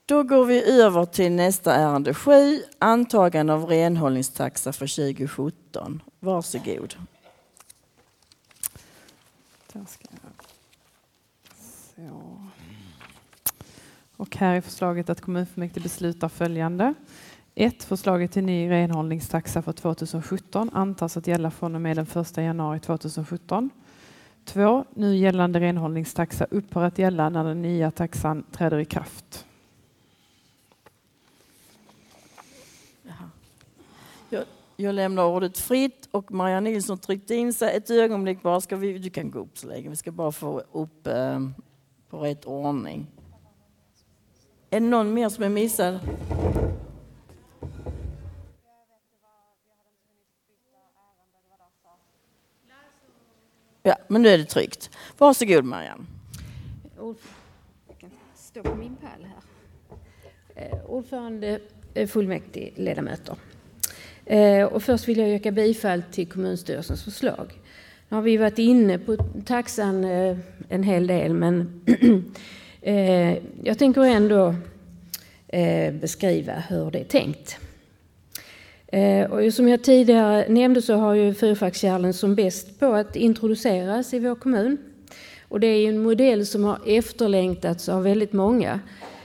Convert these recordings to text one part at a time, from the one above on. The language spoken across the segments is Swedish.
Då går vi över till nästa ärende 7, antagande av renhållningstaxa för 2017. Varsågod. Så. Och här är förslaget att kommunfullmäktige beslutar följande. 1. Förslaget till ny renhållningstaxa för 2017 antas att gälla från och med den 1 januari 2017. 2. Nu gällande renhållningstaxa upphör att gälla när den nya taxan träder i kraft. Jag lämnar ordet fritt och Maria Nilsson tryckte in sig ett ögonblick bara. Du kan gå upp så länge. Vi ska bara få upp på rätt ordning. Är det någon mer som är missad? Ja, men nu är det tryggt. Varsågod Marianne. Jag kan stå på min pall här. Ordförande, fullmäktige, ledamöter. Och först vill jag yrka bifall till kommunstyrelsens förslag. Nu har vi varit inne på taxan en hel del, men jag tänker ändå beskriva hur det är tänkt. Och som jag tidigare nämnde så har ju fyrfackskärlen som bäst på att introduceras i vår kommun. Och det är ju en modell som har efterlängtats av väldigt många.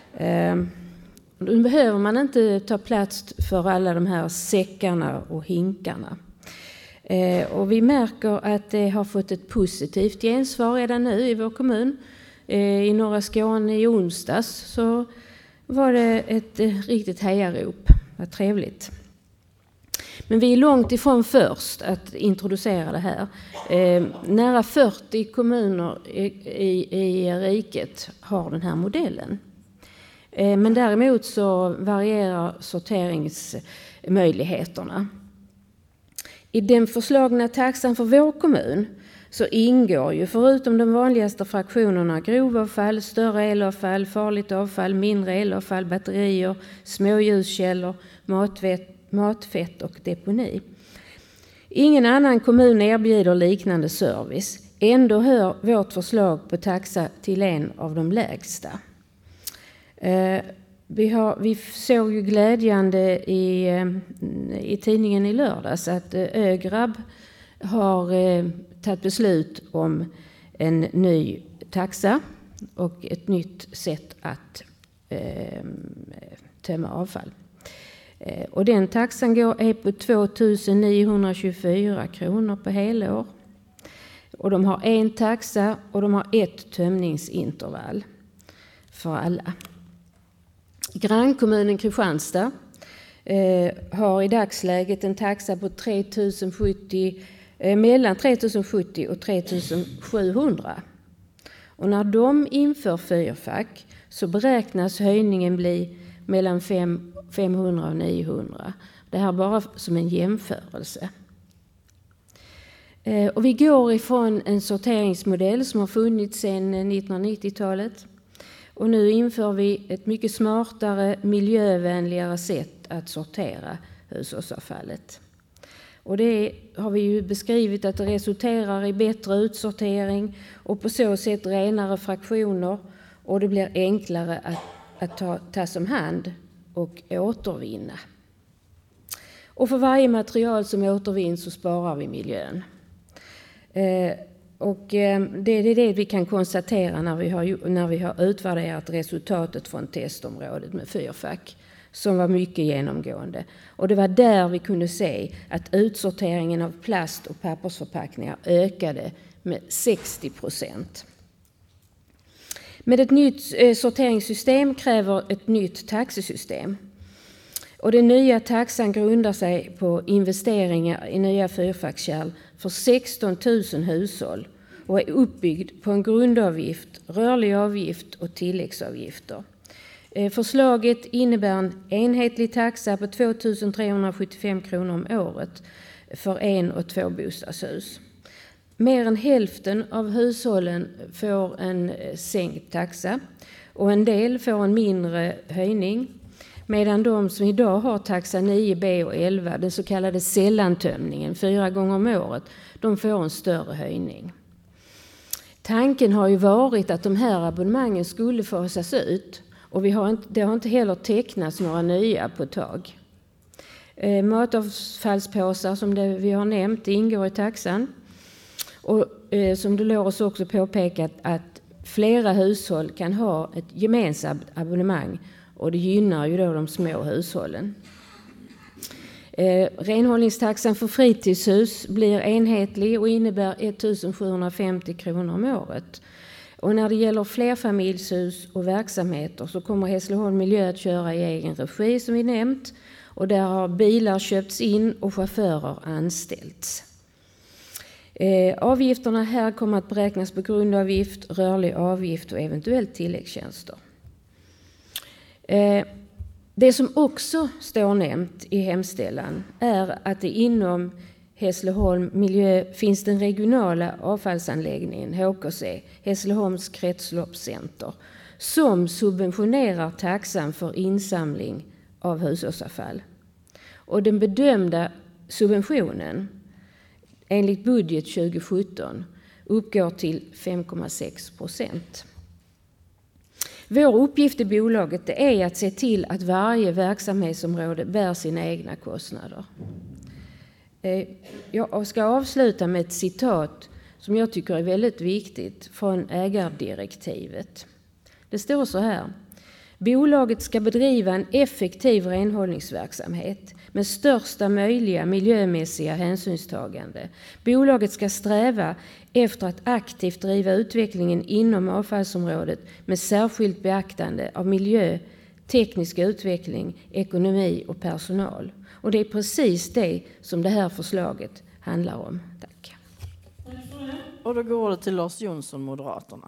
Nu behöver man inte ta plats för alla de här säckarna och hinkarna. Och vi märker att det har fått ett positivt gensvar redan nu i vår kommun. I norra Skåne i onsdags så var det ett riktigt hejarop. Vad trevligt. Men vi är långt ifrån först att introducera det här. Nära 40 kommuner i riket har den här modellen. Men däremot så varierar sorteringsmöjligheterna. I den förslagna taxan för vår kommun så ingår ju förutom de vanligaste fraktionerna grovavfall, större elavfall, farligt avfall, mindre elavfall, batterier, små ljuskällor, matfett och deponi. Ingen annan kommun erbjuder liknande service. Ändå hör vårt förslag på taxa till en av de lägsta. Vi såg ju glädjande i tidningen i lördags att Ögrab har tagit beslut om en ny taxa och ett nytt sätt att tömma avfall. Och den taxan är på 2924 kronor på helår. Och de har en taxa och de har ett tömningsintervall för alla. Grannkommunen Kristianstad har i dagsläget en taxa på mellan 3070 och 3700. Och när de inför fyrfack så beräknas höjningen bli mellan 500 och 900. Det här bara som en jämförelse. Och vi går ifrån en sorteringsmodell som har funnits sedan 1990-talet. Och nu inför vi ett mycket smartare, miljövänligare sätt att sortera hushållsavfallet. Och det har vi ju beskrivit att det resulterar i bättre utsortering och på så sätt renare fraktioner. Och det blir enklare att tas om hand och återvinna. Och för varje material som återvinns så sparar vi miljön. Och det är det vi kan konstatera när vi har utvärderat resultatet från testområdet med fyrfack som var mycket genomgående. Och det var där vi kunde se att utsorteringen av plast- och pappersförpackningar ökade med 60%. Med ett nytt sorteringssystem kräver ett nytt taxesystem. Och den nya taxan grundar sig på investeringar i nya fyrfackskärl för 16 000 hushåll och är uppbyggd på en grundavgift, rörlig avgift och tilläggsavgifter. Förslaget innebär en enhetlig taxa på 2 375 kronor om året för en- och tvåbostadshus. Mer än hälften av hushållen får en sänkt taxa och en del får en mindre höjning. Medan de som idag har taxa 9B och 11, den så kallade sällantömningen 4 gånger om året, de får en större höjning. Tanken har ju varit att de här abonnemangen skulle fasas ut Och det har inte heller tecknats några nya på ett tag. Matavfallspåsar som vi har nämnt ingår i taxan. Och som Dolores också påpekat att flera hushåll kan ha ett gemensamt abonnemang och det gynnar ju då de små hushållen. Renhållningstaxan för fritidshus blir enhetlig och innebär 1 750 kronor om året. Och när det gäller flerfamiljshus och verksamheter så kommer Hässleholm Miljö att köra i egen regi som vi nämnt. Och där har bilar köpts in och chaufförer anställts. Avgifterna här kommer att beräknas på grundavgift, rörlig avgift och eventuellt tilläggstjänster. Det som också står nämnt i hemställan är att det inom Hässleholm Miljö finns den regionala avfallsanläggningen HKC, Hässleholms kretsloppscenter, som subventionerar taxan för insamling av hushållsavfall. Och den bedömda subventionen enligt budget 2017 uppgår till 5,6%. Vår uppgift i bolaget är att se till att varje verksamhetsområde bär sina egna kostnader. Jag ska avsluta med ett citat som jag tycker är väldigt viktigt från ägardirektivet. Det står så här: bolaget ska bedriva en effektiv renhållningsverksamhet med största möjliga miljömässiga hänsynstagande. Bolaget ska sträva efter att aktivt driva utvecklingen inom avfallsområdet med särskilt beaktande av miljö, teknisk utveckling, ekonomi och personal. Och det är precis det som det här förslaget handlar om. Tack. Och då går det till Lars Jonsson, Moderaterna.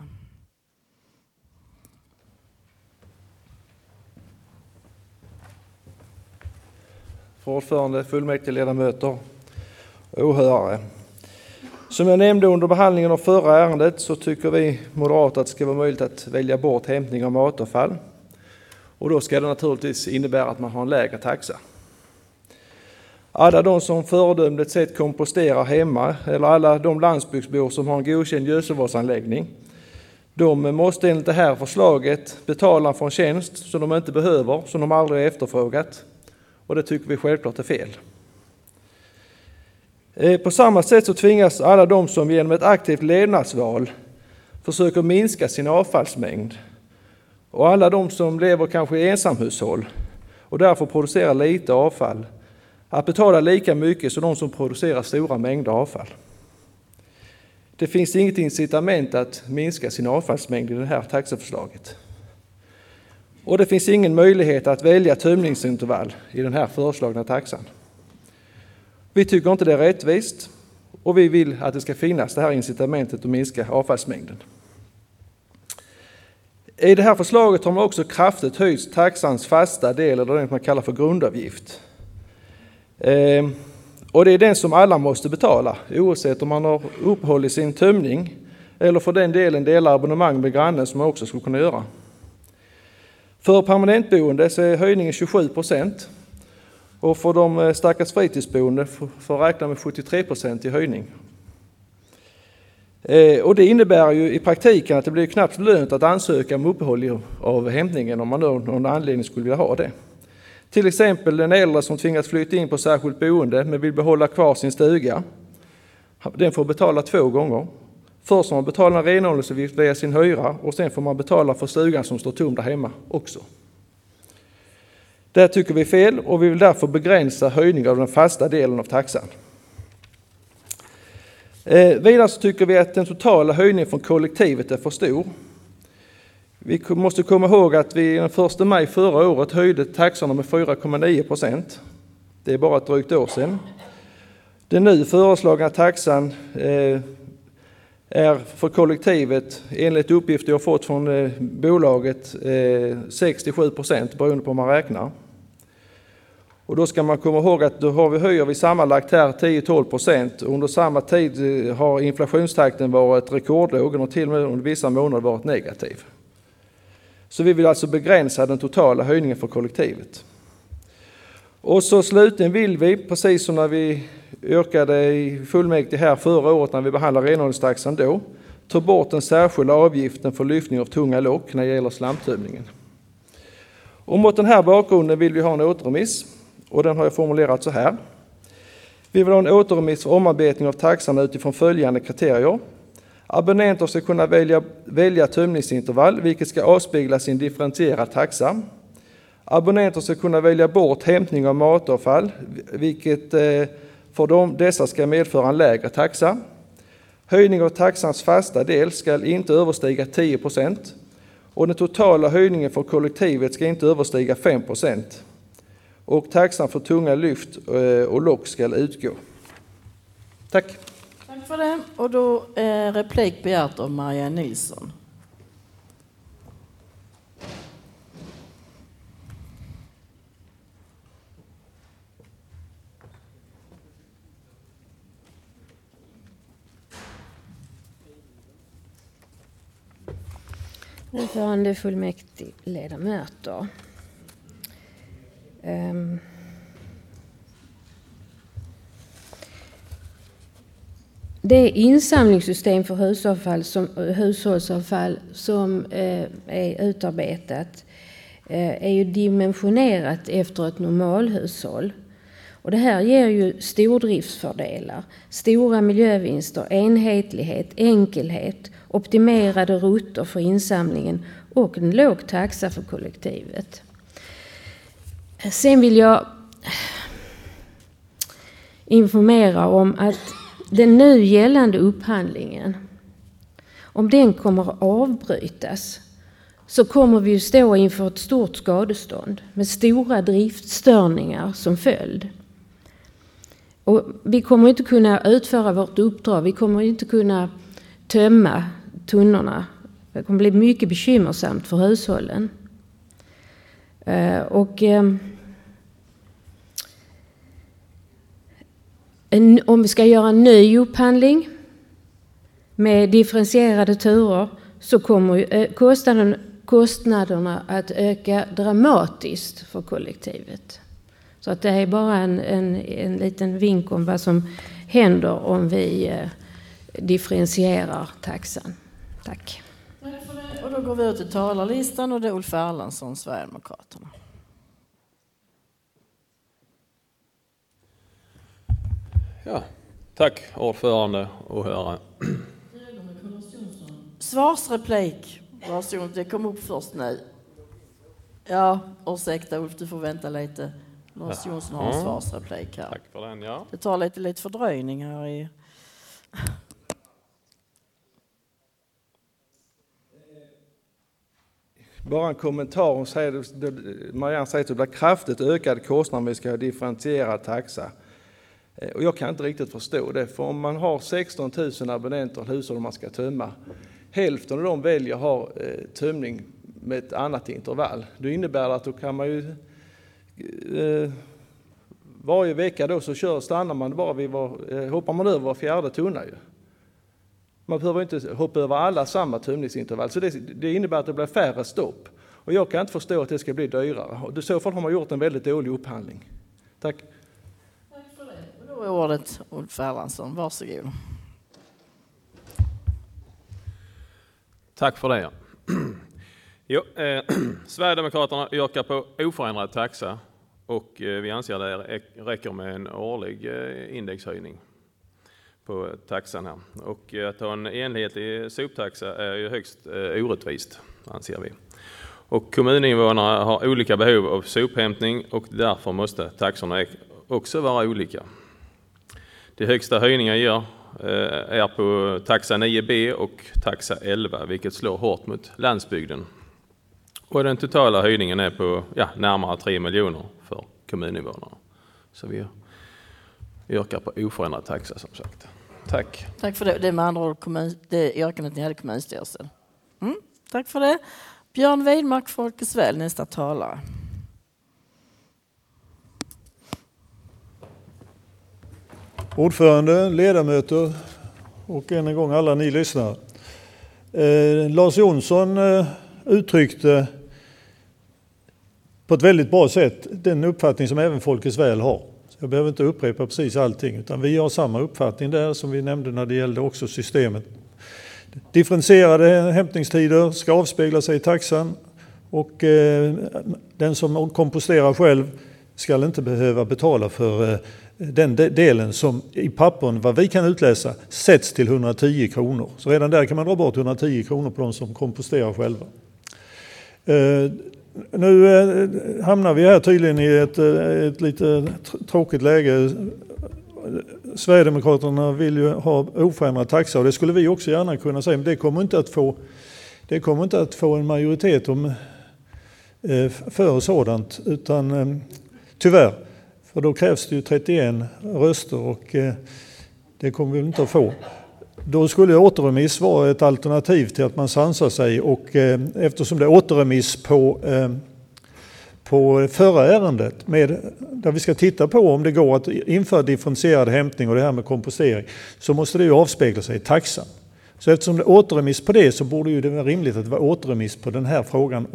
Ordförande, fullmäktigeledamöter och åhörare. Som jag nämnde under behandlingen av förra ärendet så tycker vi moderater att det ska vara möjligt att välja bort hämtning av matavfall. Och då ska det naturligtvis innebära att man har en lägre taxa. Alla de som föredömligt sett komposterar hemma eller alla de landsbygdsbor som har en godkänd gödselvårdsanläggning, de måste enligt det här förslaget betala för en tjänst som de inte behöver, som de aldrig har efterfrågat. Och det tycker vi självklart är fel. På samma sätt så tvingas alla de som genom ett aktivt levnadsval försöker minska sin avfallsmängd och alla de som lever kanske i ensamhushåll och därför producerar lite avfall att betala lika mycket som de som producerar stora mängder avfall. Det finns inget incitament att minska sin avfallsmängd i det här taxeförslaget. Och det finns ingen möjlighet att välja tömningsintervall i den här föreslagna taxan. Vi tycker inte det är rättvist och vi vill att det ska finnas det här incitamentet att minska avfallsmängden. I det här förslaget har man också kraftigt höjt taxans fasta del, eller det man kallar för grundavgift. Och det är den som alla måste betala, oavsett om man har uppehåll i sin tömning eller för den delen delar abonnemang med grannen som man också skulle kunna göra. För permanentboende så är höjningen 27% och för de stackars fritidsboende får räkna med 73% i höjning. Och det innebär ju i praktiken att det blir knappt lönt att ansöka om uppehåll av hämtningen om man av någon anledning skulle vilja ha det. Till exempel en äldre som tvingas flytta in på särskilt boende men vill behålla kvar sin stuga. Den får betala 2 gånger. Först får man betala en renhållningsavgift via sin hyra och sen får man betala för stugan som står tom där hemma också. Det tycker vi är fel och vi vill därför begränsa höjningen av den fasta delen av taxan. Vidare så tycker vi att den totala höjningen från kollektivet är för stor. Vi måste komma ihåg att vi den 1 maj förra året höjde taxorna med 4,9%. Det är bara ett drygt år sedan. Den nu föreslagna taxan är för kollektivet enligt uppgifter jag fått från bolaget 67% beroende på hur man räknar. Och då ska man komma ihåg att då höjer vi sammanlagt här 10-12%. Under samma tid har inflationstakten varit rekordlåg och till och med under vissa månader varit negativ. Så vi vill alltså begränsa den totala höjningen för kollektivet. Och så slutligen vill vi, precis som när vi yrkade i fullmäktige här förra året när vi behandlade renhållningstaxan då, ta bort den särskilda avgiften för lyftning av tunga lock när det gäller slamtömningen. Och mot den här bakgrunden vill vi ha en återremiss, och den har jag formulerat så här. Vi vill ha en återremiss för omarbetning av taxan utifrån följande kriterier. Abonnenter ska kunna välja tömningsintervall, vilket ska avspeglas i en differentierad taxa. Abonnenter ska kunna välja bort hämtning av matavfall, vilket för dessa ska medföra en lägre taxa. Höjning av taxans fasta del ska inte överstiga 10%, och den totala höjningen för kollektivet ska inte överstiga 5%. Och taxan för tunga lyft och lock ska utgå. Tack. Tack för det. Och då replik begärt av Marianne Nilsson. Ordförande, fullmäktige, ledamöter. Det insamlingssystem för hushållsavfall som är utarbetat är ju dimensionerat efter ett normalhushåll. Och det här ger ju stordriftsfördelar, stora miljövinster, enhetlighet, enkelhet, optimerade rutter för insamlingen och en låg taxa för kollektivet. Sen vill jag informera om att den nu gällande upphandlingen, om den kommer att avbrytas, så kommer vi att stå inför ett stort skadestånd med stora driftstörningar som följd. Och vi kommer inte kunna utföra vårt uppdrag, vi kommer inte kunna tömma tunnorna. Det kommer bli mycket bekymmersamt för hushållen. Om vi ska göra en ny upphandling med differentierade turer, så kommer kostnaderna att öka dramatiskt för kollektivet. Så att det är bara en liten vink om vad som händer om vi differentierar taxan. Tack. Och då går vi ut till talarlistan, och det är Ulf Erlandsson, Sverigedemokraterna. Ja, tack ordförande och höra. Svarsreplik. Varsågod, det kom upp först nu. Ja, ursäkta Ulf, du får vänta lite. Lars Jonsson har en svarsreplik här. Tack för den, ja. Det tar lite fördröjning här i... Bara en kommentar. Marianne säger att det blir kraftigt ökad kostnad om vi ska ha differentierad taxa. Och jag kan inte riktigt förstå det. För om man har 16 000 abonnenter och hushåll man ska tömma, hälften av dem väljer att ha tömning med ett annat intervall. Då innebär det att då kan man ju varje vecka då så stannar man bara hoppar man över var fjärde tunna ju. Man behöver inte hoppa över alla samma tömningsintervall. Så det innebär att det blir färre stopp. Och jag kan inte förstå att det ska bli dyrare. Och i så fall har man gjort en väldigt dålig upphandling. Tack. Tack för det. Och då är ordet Ulf Erlandsson. Varsågod. Tack för det. Sverigedemokraterna yrkar på oförändrad taxa, och vi anser att det räcker med en årlig indexhöjning på taxan här. Och att ha en enhetlig soptaxa är ju högst orättvist, anser vi. Och kommuninvånare har olika behov av sophämtning, och därför måste taxorna också vara olika. De högsta höjningarna är på taxa 9B och taxa 11, vilket slår hårt mot landsbygden. Och den totala höjningen är på närmare 3 miljoner för kommuninvånare. Så vi yrkar på oförändrad taxa, som sagt. Tack. Tack för det. Det är med andra ord det yrkandet ni hade i kommunstyrelsen. Tack för det. Björn Widmark, Folkets Väl, nästa talare. Ordförande, ledamöter och än en gång alla ni lyssnare. Lars Jonsson uttryckte på ett väldigt bra sätt den uppfattning som även Folkets Väl har. Så jag behöver inte upprepa precis allting, utan vi har samma uppfattning där som vi nämnde när det gällde också systemet. Differentierade hämtningstider ska avspegla sig i taxan, Och den som komposterar själv ska inte behöva betala för den delen som i pappern, vad vi kan utläsa, sätts till 110 kronor. Så redan där kan man dra bort 110 kronor på de som komposterar själva. Nu hamnar vi här tydligen i ett lite tråkigt läge. Sverigedemokraterna vill ju ha oförändrad taxa, och det skulle vi också gärna kunna säga, men det kommer inte att få en majoritet för sådant, utan tyvärr, för då krävs det ju 31 röster och det kommer vi inte att få. Då skulle återremiss vara ett alternativ till att man sansar sig, och eftersom det är återremiss på förra ärendet där vi ska titta på om det går att införa differentierad hämtning och det här med kompostering, så måste det ju avspegla sig i taxan. Så eftersom det är återremiss på det, så borde ju det vara rimligt att det var återremiss på den här frågan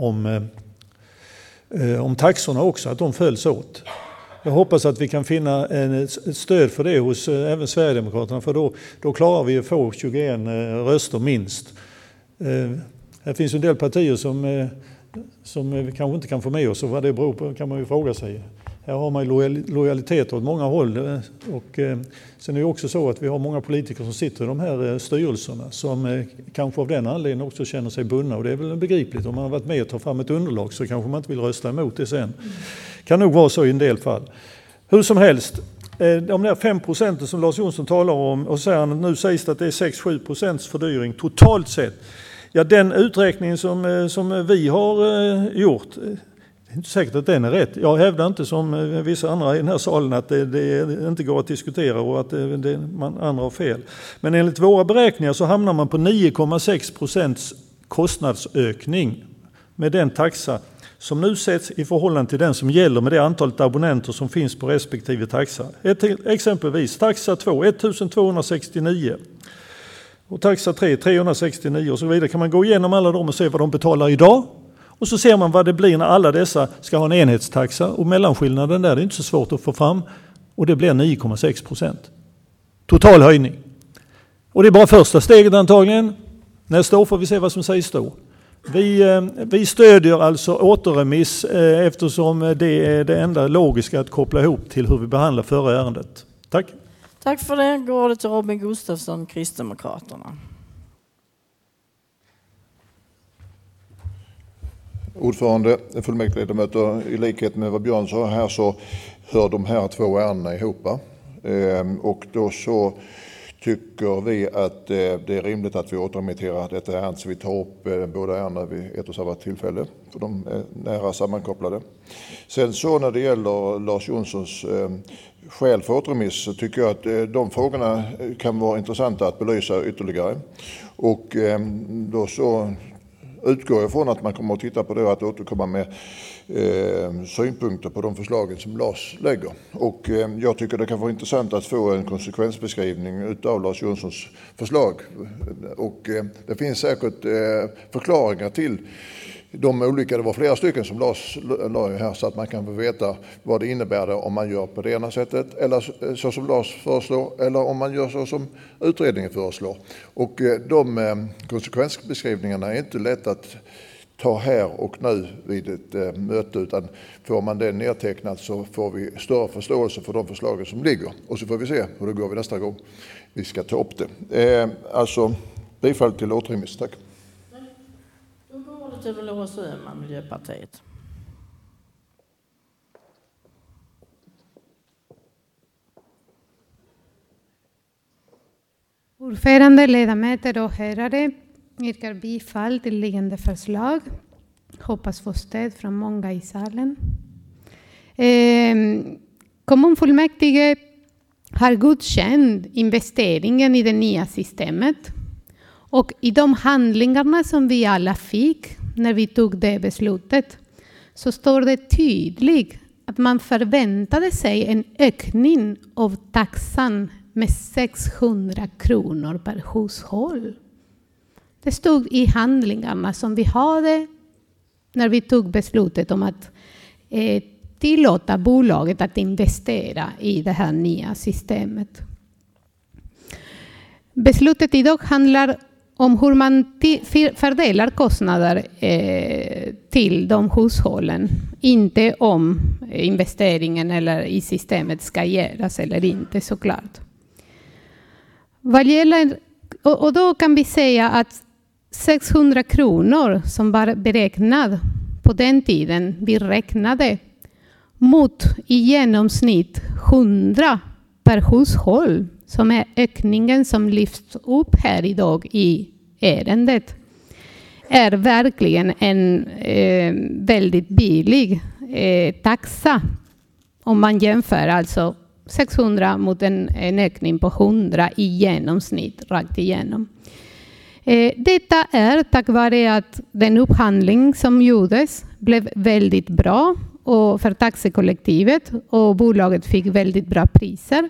om taxorna också, att de följs åt. Jag hoppas att vi kan finna ett stöd för det hos även Sverigedemokraterna, för då klarar vi att få 21 röster minst. Här finns en del partier som vi kanske inte kan få med oss, och vad det beror på kan man ju fråga sig. Här har man lojalitet åt många håll, och sen är det också så att vi har många politiker som sitter i de här styrelserna som kanske av den anledningen också känner sig bundna, och det är väl begripligt. Om man har varit med och tagit fram ett underlag så kanske man inte vill rösta emot det sen. Kan nog vara så i en del fall. Hur som helst, de där 5% som Lars Jonsson talar om, och säger han, nu sägs det att det är 6-7% fördyring totalt sett. Ja, den uträkningen som vi har gjort, det är inte säkert att den är rätt. Jag hävdar inte som vissa andra i den här salen att det inte går att diskutera och att andra har fel. Men enligt våra beräkningar så hamnar man på 9,6% kostnadsökning med den taxa som nu sätts i förhållande till den som gäller med det antalet abonnenter som finns på respektive taxa. Exempelvis taxa 2, 1269. Och taxa 3, 369 och så vidare. Kan man gå igenom alla dem och se vad de betalar idag. Och så ser man vad det blir när alla dessa ska ha en enhetstaxa. Och mellanskillnaden där är inte så svårt att få fram. Och det blir 9,6%. Total höjning. Och det är bara första steget antagligen. Nästa år får vi se vad som sägs då. Vi stödjer alltså återremiss eftersom det är det enda logiska att koppla ihop till hur vi behandlar förra ärendet. Tack. Tack för det. Går det till Robin Gustafsson, Kristdemokraterna. Ordförande, fullmäktigeledamöter, i likhet med vad Björn sa här så hör de här två ärendena ihop. Och då så tycker vi att det är rimligt att vi återremitterar detta ärende, så vi tar upp båda ärendena vid ett och samma tillfälle, för de är nära sammankopplade. Sen så när det gäller Lars Jonssons skäl för återremiss, så tycker jag att de frågorna kan vara intressanta att belysa ytterligare. Och då så utgår jag från att man kommer att titta på det och att återkomma med synpunkter på de förslagen som Lars lägger. Och jag tycker det kan vara intressant att få en konsekvensbeskrivning av Lars Jonssons förslag. Och det finns säkert förklaringar till de olika, det var flera stycken som Lars la här, så att man kan få veta vad det innebär om man gör på det ena sättet eller så som Lars föreslår, eller om man gör så som utredningen föreslår. Och de konsekvensbeskrivningarna är inte lätt att ta här och nu vid ett möte, utan får man det nedtecknat så får vi större förståelse för de förslagen som ligger. Och så får vi se hur det går vid nästa gång vi ska ta upp det. Alltså bifall till återremiss, tack. Då går det till Loras Öhman, Miljöpartiet. Ordförande, ledamöter och herrar, yrkar bifall till liggande förslag. Hoppas få stöd från många i salen. Kommunfullmäktige har godkänt investeringen i det nya systemet. Och i de handlingarna som vi alla fick när vi tog det beslutet, så står det tydligt att man förväntade sig en ökning av taxan med 600 kronor per hushåll. Det stod i handlingarna som vi hade när vi tog beslutet om att tillåta bolaget att investera i det här nya systemet. Beslutet idag handlar om hur man fördelar kostnader till de hushållen. Inte om investeringen eller i systemet ska göras eller inte, såklart. Vad gäller, och då kan vi säga att 600 kronor som var beräknad på den tiden vi räknade mot i genomsnitt 100 per hushåll, som är ökningen som lyfts upp här idag i ärendet, är verkligen en väldigt billig taxa. Om man jämför alltså 600 mot en ökning på 100 i genomsnitt rakt igenom. Detta är tack vare att den upphandling som gjordes blev väldigt bra och för taxikollektivet, och bolaget fick väldigt bra priser.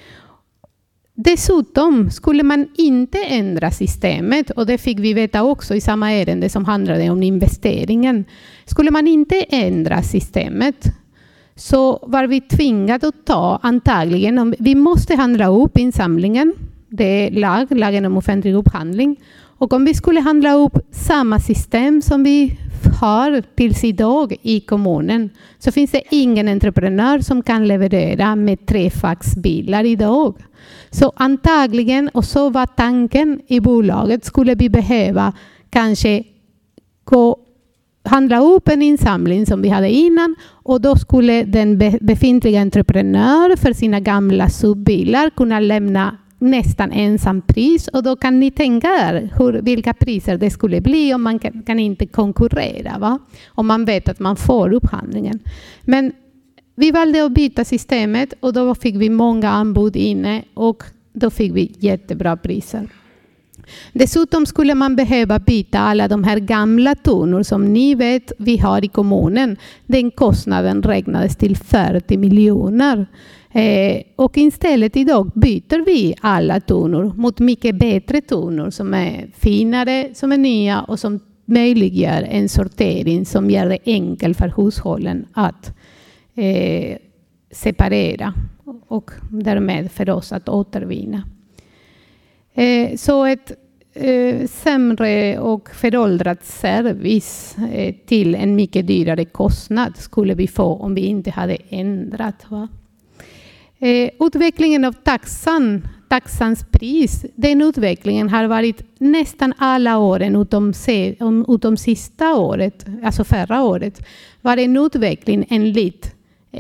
Dessutom skulle man inte ändra systemet, och det fick vi veta också i samma ärende som handlade om investeringen. Skulle man inte ändra systemet så var vi tvingade att ta antagligen, vi måste handla upp insamlingen, det är lagen om offentlig upphandling, och om vi skulle handla upp samma system som vi har tills idag i kommunen, så finns det ingen entreprenör som kan leverera med 3 faxbilar idag. Så antagligen, och så var tanken i bolaget, skulle vi behöva kanske handla upp en insamling som vi hade innan, och då skulle den befintliga entreprenör för sina gamla subbilar kunna lämna nästan ensam pris, och då kan ni tänka er vilka priser det skulle bli om man kan inte konkurrera, va? Om man vet att man får upphandlingen. Men vi valde att byta systemet, och då fick vi många anbud inne, och då fick vi jättebra priser. Dessutom skulle man behöva byta alla de här gamla tunnor som ni vet vi har i kommunen. Den kostnaden räknades till 40 miljoner. Och istället idag byter vi alla tunnor mot mycket bättre tunnor som är finare, som är nya och som möjliggör en sortering som gör det enkelt för hushållen att separera och därmed för oss att återvinna. Så ett sämre och föråldrad service till en mycket dyrare kostnad skulle vi få om vi inte hade ändrat. Va? Utvecklingen av taxans pris, den utvecklingen har varit nästan alla åren utom sista året, alltså förra året, var en utveckling enligt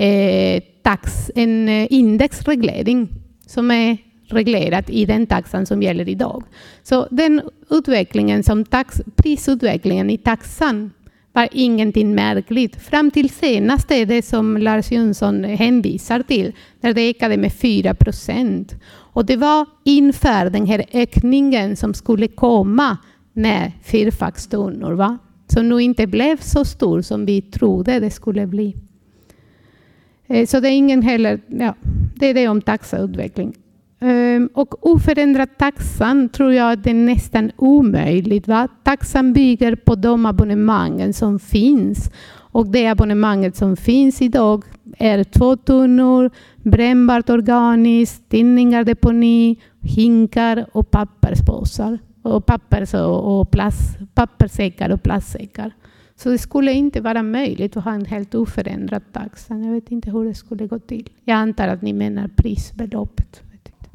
en indexreglering som är reglerat i den taxan som gäller idag. Så den utvecklingen som prisutvecklingen i taxan var ingenting märkligt. Fram till senast är det som Lars Jonsson hänvisar till, där det ökade med 4%. Och det var inför den här ökningen som skulle komma med fyrfackstunnor, va? Som nu inte blev så stor som vi trodde det skulle bli. Så det är ingen heller, ja, det är det om taxautveckling. Och oförändrad taxan tror jag att det är nästan omöjligt. Va? Taxan bygger på de abonnemangen som finns. Och det abonnemanget som finns idag är 2 tunnor, brännbart organiskt, tidningar, deponi, hinkar och papperspåsar. Och papperssäckar och plastsäckar. Så det skulle inte vara möjligt att ha en helt oförändrad taxa. Jag vet inte hur det skulle gå till. Jag antar att ni menar prisbeloppet.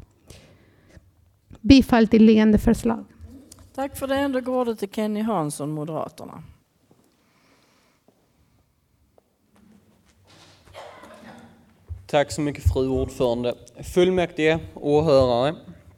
Bifall till liggande förslag. Tack för det. Då går det till Kenny Hansson, Moderaterna. Tack så mycket fru ordförande. Fullmäktige, åhörare.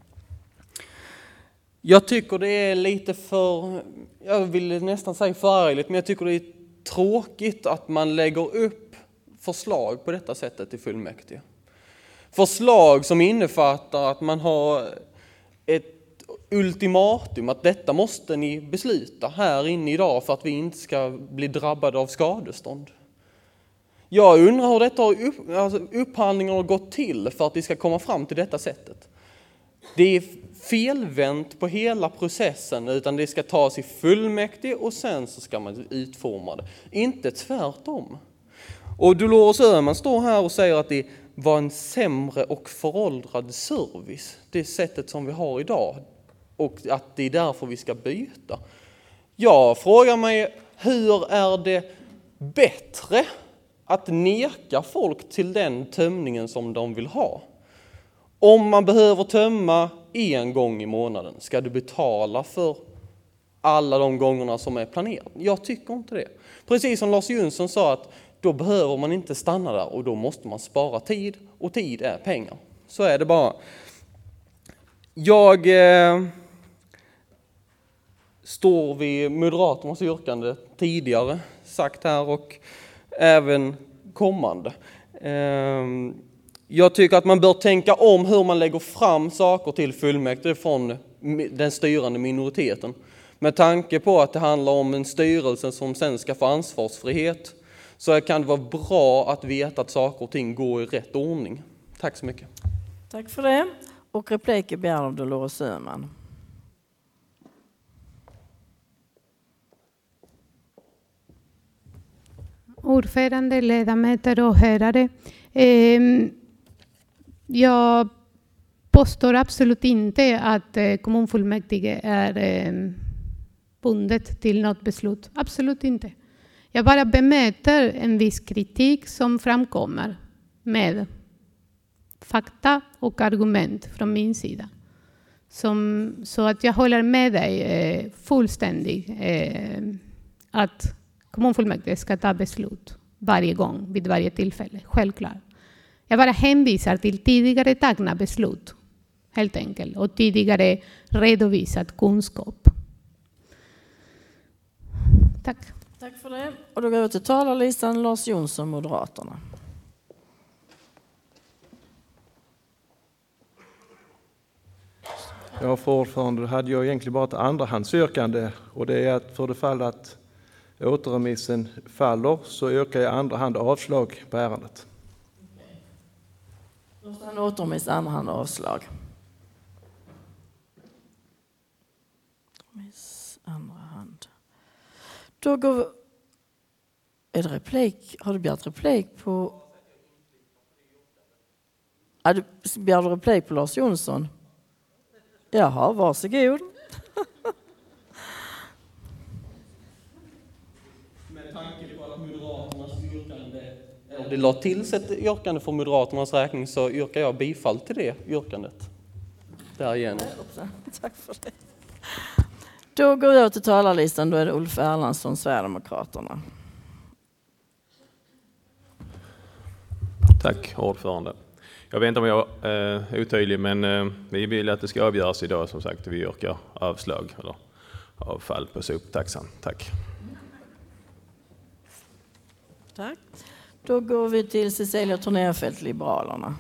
Jag tycker det är lite för, jag vill nästan säga förargligt, men jag tycker det är tråkigt att man lägger upp förslag på detta sättet i fullmäktige. Förslag som innefattar att man har ett ultimatum att detta måste ni besluta här inne idag för att vi inte ska bli drabbade av skadestånd. Jag undrar hur detta upphandlingen har gått till för att vi ska komma fram till detta sättet. Det är felvänt på hela processen, utan det ska tas i fullmäktige och sen så ska man utforma det. Inte tvärtom. Och Dolores Öhman står här och säger att det var en sämre och föråldrad service, det sättet som vi har idag. och att det är därför vi ska byta. Jag frågar mig, hur är det bättre att neka folk till den tömningen som de vill ha? Om man behöver tömma en gång i månaden, ska du betala för alla de gångerna som är planerade? Jag tycker inte det. Precis som Lars Jonsson sa, att då behöver man inte stanna där och då måste man spara tid, och tid är pengar. Så är det bara. Jag står vid Moderaternas yrkande tidigare sagt här och även kommande. Jag tycker att man bör tänka om hur man lägger fram saker till fullmäktige från den styrande minoriteten. Med tanke på att det handlar om en styrelse som sen ska få ansvarsfrihet, så kan det vara bra att veta att saker och ting går i rätt ordning. Tack så mycket. Tack för det. Och repliker begär av Dolores Öhman. Ordförande, ledamöter och åhörare. Jag påstår absolut inte att kommunfullmäktige är bundet till något beslut. Absolut inte. Jag bara bemöter en viss kritik som framkommer med fakta och argument från min sida. Så att jag håller med dig fullständigt att kommunfullmäktige ska ta beslut varje gång, vid varje tillfälle. Självklart. Jag bara hänvisar till tidigare tagna beslut, helt enkelt, och tidigare redovisad kunskap. Tack. Tack för det. Och då går vi till talarlistan. Lars Jonsson, Moderaterna. Ja, för ordförande, hade jag egentligen bara ett andrahandsyrkande, och det är att för det fall att återremissen faller så yrkar jag andra hand avslag på ärendet. Första hand återremiss, andra hand avslag. Andra hand. Då går vi... Är det replik? Har du begärt replik på... Du begärde replik på Lars Jonsson? Jaha, varsågod. Med tanke på att Moderaternas yrkande... Det la till ett yrkande för Moderaternas räkning, så yrkar jag bifall till det yrkandet. Där igen. Tack för det. Då går jag till talarlistan. Då är det Ulf Erlandsson, Sverigedemokraterna. Tack, ordförande. Jag vet inte om jag är otydlig, men vi vill att det ska avgöras idag. Som sagt, vi yrkar avslag eller avfall på soptaxan. Tack. Tack. Då går vi till Cecilia Tornerfelt, Liberalerna.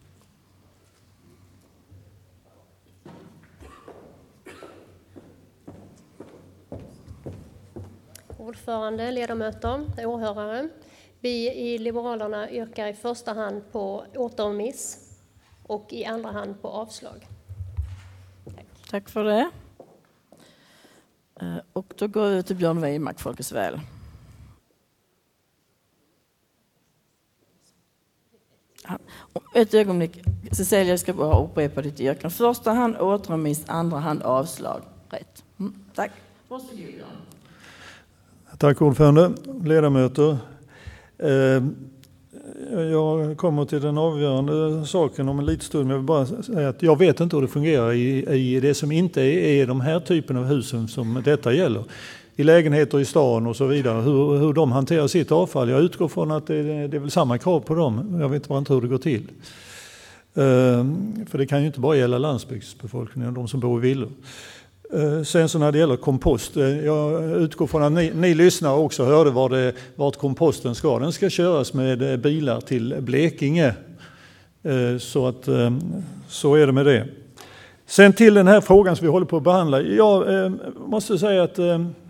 Ordförande, ledamöter, åhörare. Vi i Liberalerna yrkar i första hand på återremiss och i andra hand på avslag. Tack för det. Och då går vi till Björn Weimark, Folkets Väl. Ett ögonblick. Cecilia, ska bara upprepa ditt yrkande. Första hand återremiss, andra hand avslag. Rätt. Tack. Varsågod, Björn. Tack ordförande, ledamöter. Jag kommer till den avgörande saken om en liten stund, men jag vill bara säga att jag vet inte hur det fungerar i det som inte är de här typen av husen som detta gäller. I lägenheter i stan och så vidare, hur de hanterar sitt avfall. Jag utgår från att det är väl samma krav på dem. Jag vet bara inte hur det går till. För det kan ju inte bara gälla landsbygdsbefolkningen, de som bor i villor. Sen så när det gäller kompost, jag utgår från att ni lyssnare också hörde vart komposten ska. Den ska köras med bilar till Blekinge. Så är det med det. Sen till den här frågan som vi håller på att behandla. Jag måste säga att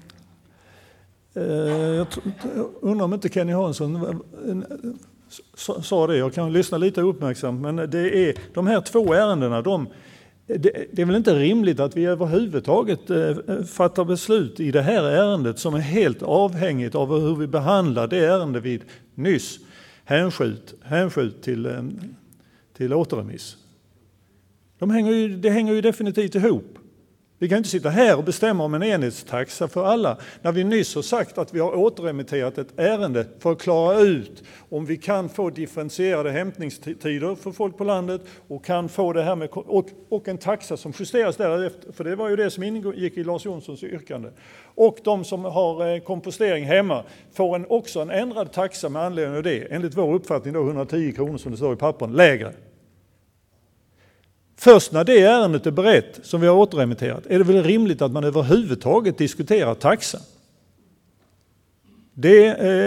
jag undrar om inte Kenny Hansson sa det. Jag kan lyssna lite uppmärksamt, men det är de här två ärendena, det är väl inte rimligt att vi överhuvudtaget fattar beslut i det här ärendet som är helt avhängigt av hur vi behandlar det ärende vi nyss hänskjut till återremiss. Det hänger ju definitivt ihop. Vi kan inte sitta här och bestämma om en enhetstaxa för alla när vi nyss har sagt att vi har återremitterat ett ärende för att klara ut om vi kan få differentierade hämtningstider för folk på landet och kan få det här med och en taxa som justeras därefter. För det var ju det som ingick i Lars Jonssons yrkande. Och de som har kompostering hemma får också en ändrad taxa med anledning av det. Enligt vår uppfattning då 110 kronor som det står i pappren, lägre. Först när det ärendet är berett som vi har återremitterat är det väl rimligt att man överhuvudtaget diskuterar taxan. Det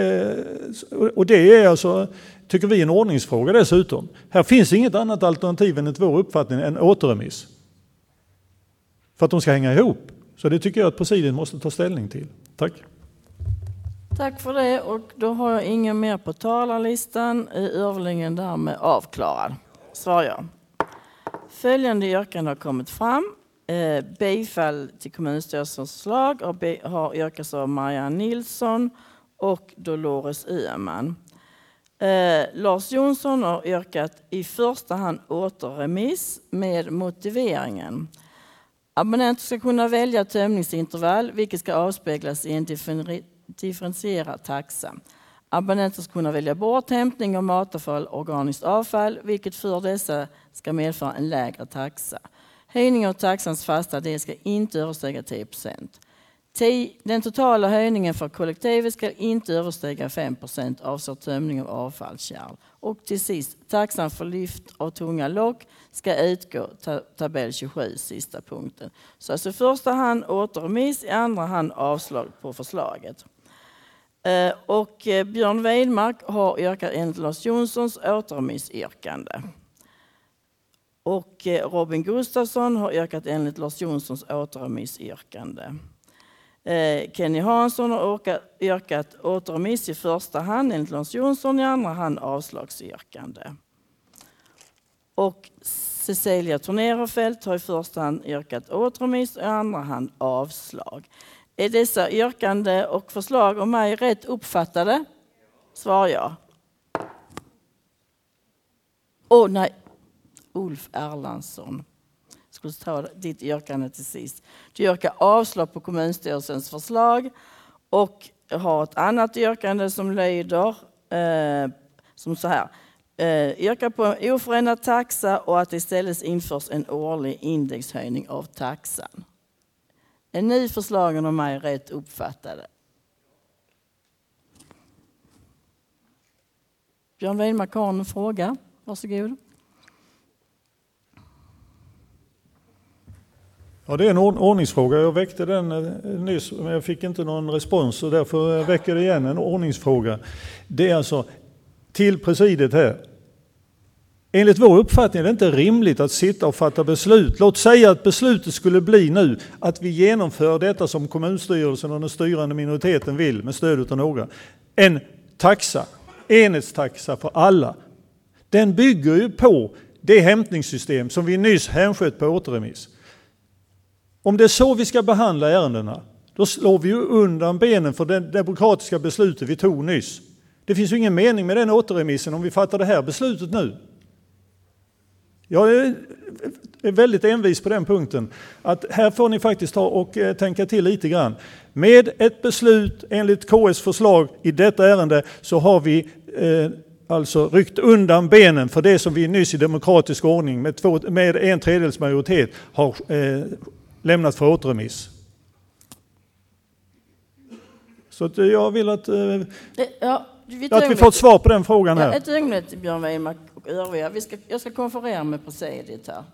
är alltså, tycker vi, en ordningsfråga dessutom. Här finns inget annat alternativ enligt vår uppfattning än återremiss. För att de ska hänga ihop. Så det tycker jag att presidiet måste ta ställning till. Tack. Tack för det, och då har jag ingen mer på talarlistan. Överläggningen därmed avklarad. Svarar jag. Följande yrkande har kommit fram. Bifall till kommunstyrelsens förslag har yrkats av Marianne Nilsson och Dolores Öhman. Lars Jonsson har yrkat i första hand återremiss med motiveringen. Abonnenter ska kunna välja tömningsintervall, vilket ska avspeglas i en differentierad taxa. Abonnenter ska kunna välja bort hämtning av matavfall och organiskt avfall, vilket för dessa ska medföra en lägre taxa. Höjning av taxans fasta del ska inte överstiga 10%. Den totala höjningen för kollektivet ska inte överstiga 5% avser tömning av avfallskärl. Och till sist, taxan för lyft av tunga lock ska utgå tabell 27, sista punkten. Så alltså i första hand återremiss, i andra hand avslag på förslaget. Och Björn Weidmark har yrkat enligt Lars Jonssons återremissyrkande. Och Robin Gustafsson har yrkat enligt Lars Jonssons återremissyrkande. Kenny Hansson har yrkat återremiss i första hand enligt Lars Jonsson, i andra hand avslagsyrkande. Och Cecilia Tornerofelt har i första hand yrkat återremiss och i andra hand avslag. Är dessa yrkande och förslag om mig rätt uppfattade? Svarar jag. Nej, Ulf Erlandsson. Jag skulle ta ditt yrkande till sist. Du yrkar avslag på kommunstyrelsens förslag och har ett annat yrkande som lyder som så här. Yrkar på oförändrad taxa och att det istället införs en årlig indexhöjning av taxan. Är ni förslagen om mig rätt uppfattade? Björn Weidmark har en fråga. Varsågod. Ja, det är en ordningsfråga. Jag väckte den nyss men jag fick inte någon respons och därför väcker det igen en ordningsfråga. Det är alltså till presidiet här. Enligt vår uppfattning är det inte rimligt att sitta och fatta beslut. Låt säga att beslutet skulle bli nu att vi genomför detta som kommunstyrelsen och den styrande minoriteten vill med stöd av några. En taxa, enhetstaxa för alla. Den bygger ju på det hämtningssystem som vi nyss hänsköt på återremiss. Om det är så vi ska behandla ärendena, då slår vi ju undan benen för det demokratiska beslutet vi tog nyss. Det finns ju ingen mening med den återremissen om vi fattar det här beslutet nu. Jag är väldigt envis på den punkten. Att här får ni faktiskt ta och tänka till lite grann. Med ett beslut enligt KS förslag i detta ärende så har vi alltså ryckt undan benen för det som vi nyss i demokratisk ordning med 1/3 majoritet har lämnat för återremiss. Så att jag vill att vi får ett svar på den frågan här. Ett ögonblick, Björn Weidmark och övriga. Jag ska konferera med presidiet här.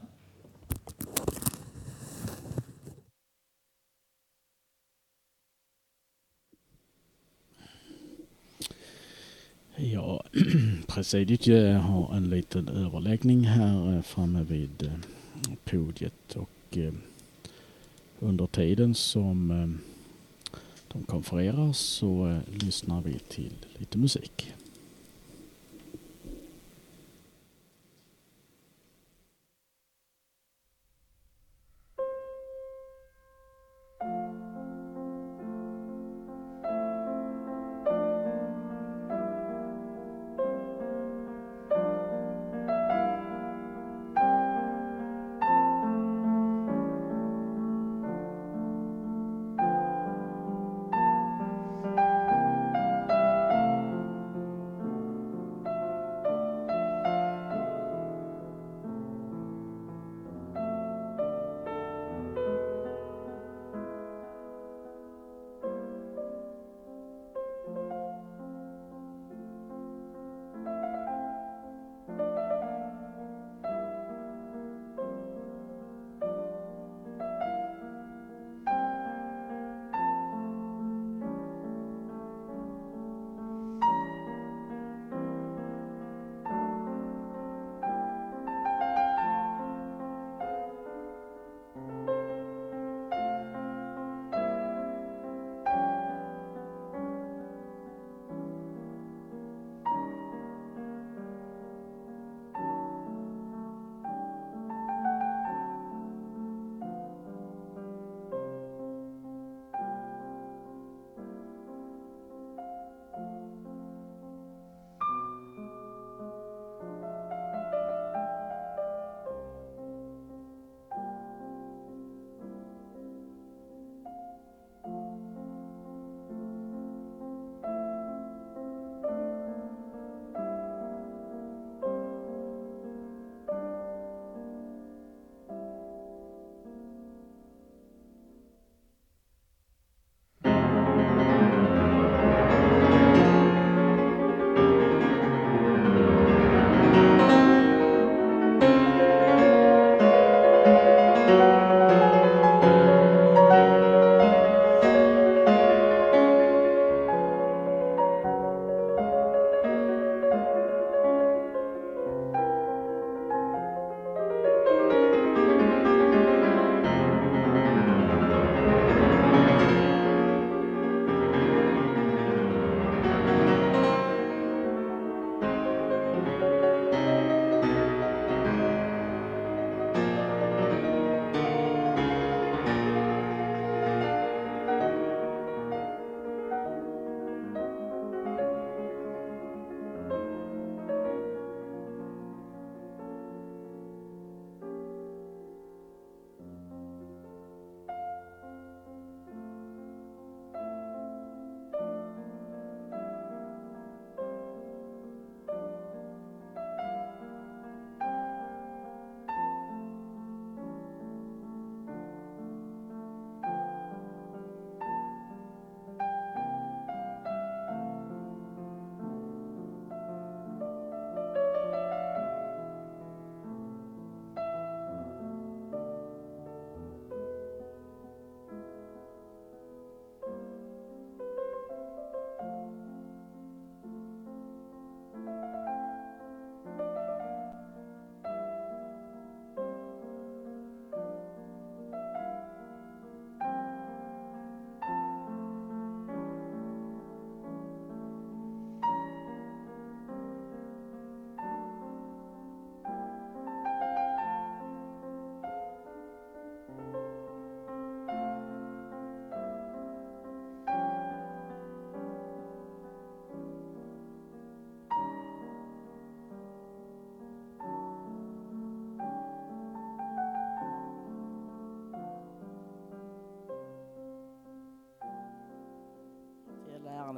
Ja, presidiet har en liten överläggning här framme vid podiet och under tiden som de konfererar så lyssnar vi till lite musik.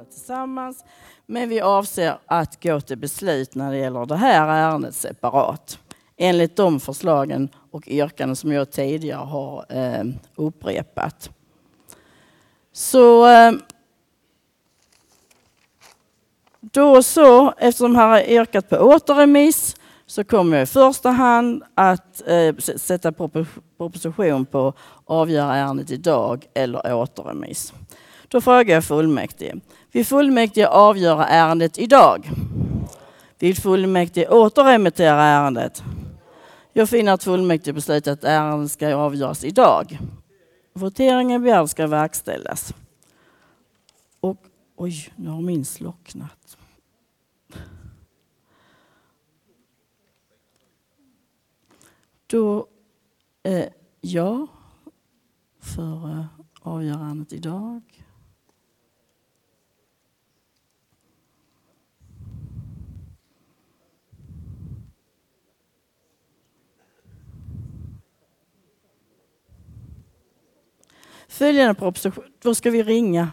ärendena tillsammans. Men vi avser att gå till beslut när det gäller det här ärendet separat. Enligt de förslagen och yrkanden som jag tidigare har upprepat. Så då så, eftersom jag har yrkat på återremiss, så kommer jag i första hand att sätta proposition på avgöra ärendet idag eller återremiss. Då frågar jag fullmäktige. Vill fullmäktige avgöra ärendet idag? Vill fullmäktige återremittera ärendet? Jag finner att fullmäktige beslutat att ärendet ska avgöras idag. Voteringen begär ska verkställas. Och oj, nu har min slocknat. Då ja för avgörandet idag. Följande proposition, då ska vi ringa.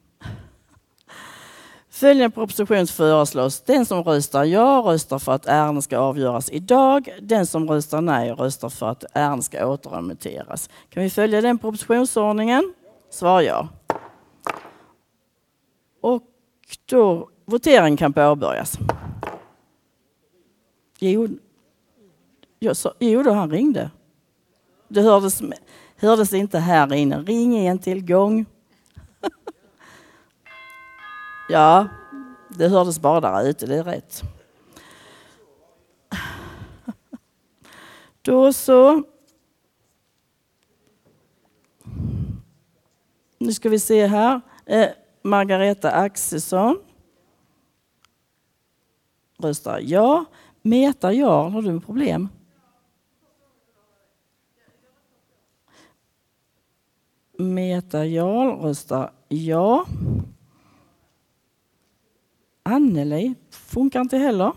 Följande proposition föreslås. Den som röstar ja röstar för att ärendet ska avgöras idag. Den som röstar nej röstar för att ärendet ska återremitteras. Kan vi följa den propositionsordningen? Svar ja. Och då voteringen kan påbörjas. Jo då han ringde. Det hördes inte här inne. Ring en till gång. Ja, det hördes bara där ute, det är rätt. Då så. Nu ska vi se här. Margareta Axelsson röstar ja. Meta ja, har du problem? Meta Jarl röstar ja. Anneli funkar inte heller.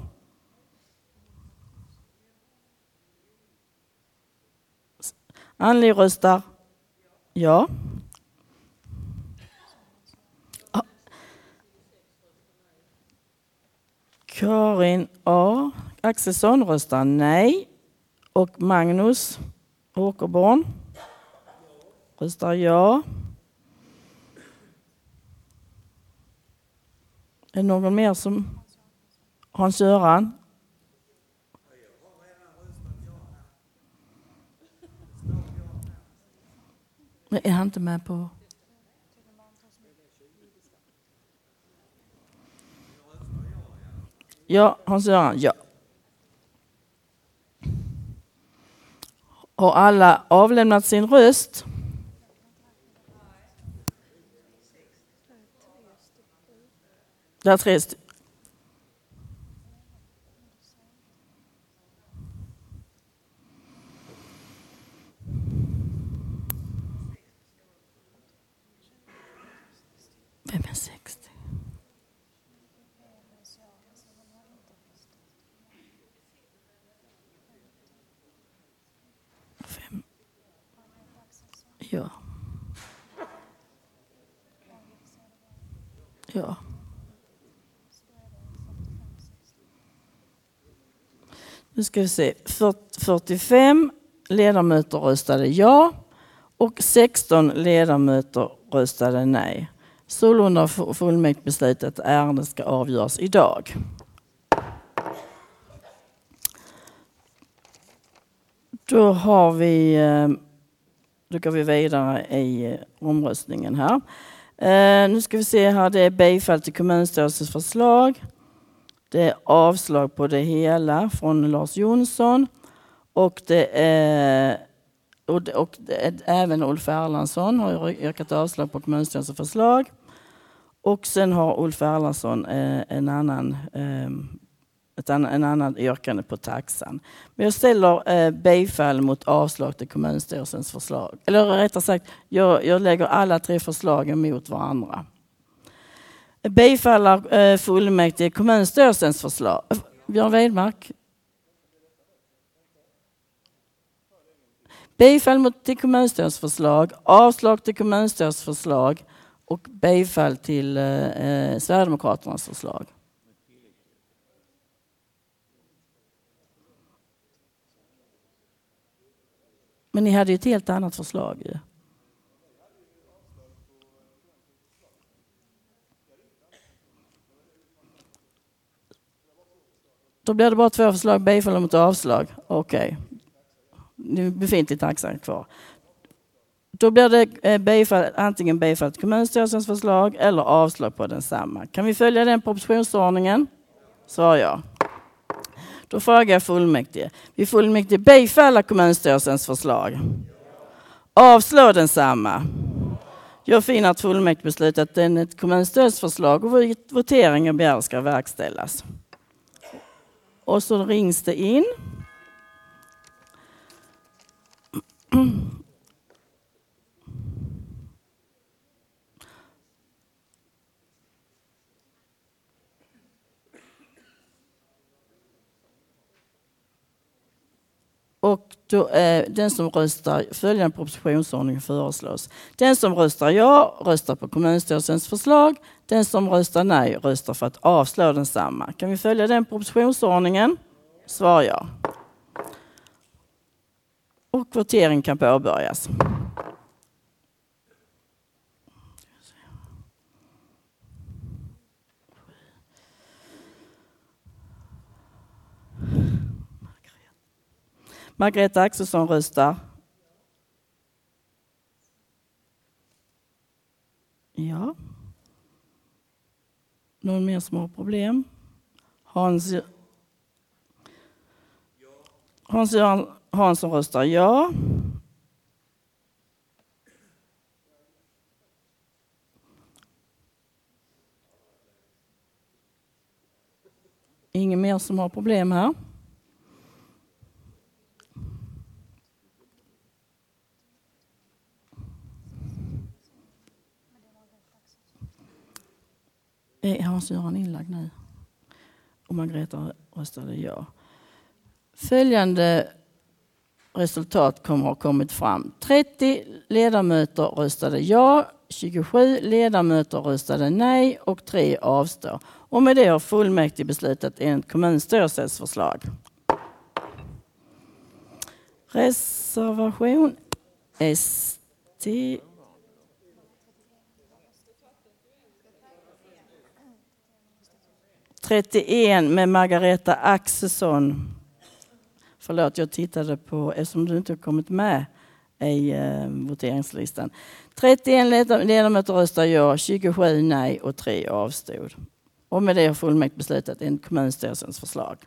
Anneli röstar ja. Karin A. Axelsson röstar nej. Och Magnus Åkerborn röstar ja. Är det någon mer som Hans-Göran? Men är han inte med på? Ja, Hans-Göran, ja. Har alla avlämnat sin röst? Det är 3 stycken. Vem är 60? Fem. Ja. Ja. Nu ska vi se. 45 ledamöter röstade ja och 16 ledamöter röstade nej. Sålunda har fullmäktige beslutat att ärendet ska avgöras idag. Då går vi vidare i omröstningen här. Nu ska vi se här, det är bifall till kommunstyrelsens förslag. Det är avslag på det hela från Lars Jonsson. Och det är även Ulf Erlandsson har yrkat avslag på kommunstyrelsens förslag. Och sen har Ulf Erlandsson en annan yrkande på taxan. Men jag ställer bifall mot avslag till kommunstyrelsens förslag. Eller rättare sagt, jag lägger alla 3 förslagen mot varandra. Bifallar fullmäktige kommunstyrelsens förslag. Björn Wedmark. Bifall till kommunstyrelsens förslag. Avslag till kommunstyrelsens förslag. och bifall till Sverigedemokraternas förslag. Men ni hade ju ett helt annat förslag ju. Då blir det bara 2 förslag, bifall mot avslag. Okej. Nu befintlig taxa kvar. Då blir det antingen bifall till kommunstyrelsens förslag eller avslag på densamma. Kan vi följa den propositionsordningen? Svarar jag. Då frågar jag fullmäktige. Vi fullmäktige bifalla kommunstyrelsens förslag. Avslå densamma. Jag finner att fullmäktige beslutat att ett kommunstyrelseförslag och voteringen begär ska verkställas. Och så rings det in. Och då den som röstar, följande propositionsordning föreslås. Den som röstar ja röstar på kommunstyrelsens förslag. Den som röstar nej röstar för att avslå densamma. Kan vi följa den propositionsordningen? Svar ja. Och votering kan påbörjas. Margareta Axelsson röstar. Ja. Någon mer som har problem? Hans-Göran Hansson röstar ja. Ingen mer som har problem här? Hans-Göran inlagd nu. Och Margareta röstade ja. Följande resultat kommer ha kommit fram. 30 ledamöter röstade ja, 27 ledamöter röstade nej och 3 avstår. Och med det har fullmäktige beslutat enligt kommunstyrelsens förslag. Reservation ST. med Margareta Axelsson. Förlåt, jag tittade på, eftersom du inte har kommit med i voteringslistan. 31 ledamöter röstar ja, 27 nej och 3 avstod. Och med det har fullmäktige beslutat enligt kommunstyrelsens förslag.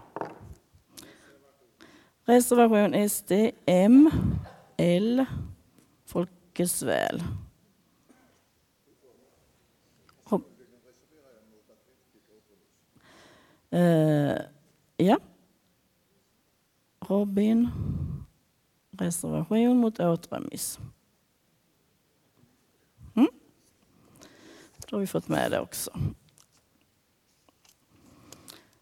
Reservation SDM, L, Folkets väl. Ja. Robin. Reservation mot återremiss. Då har vi fått med det också.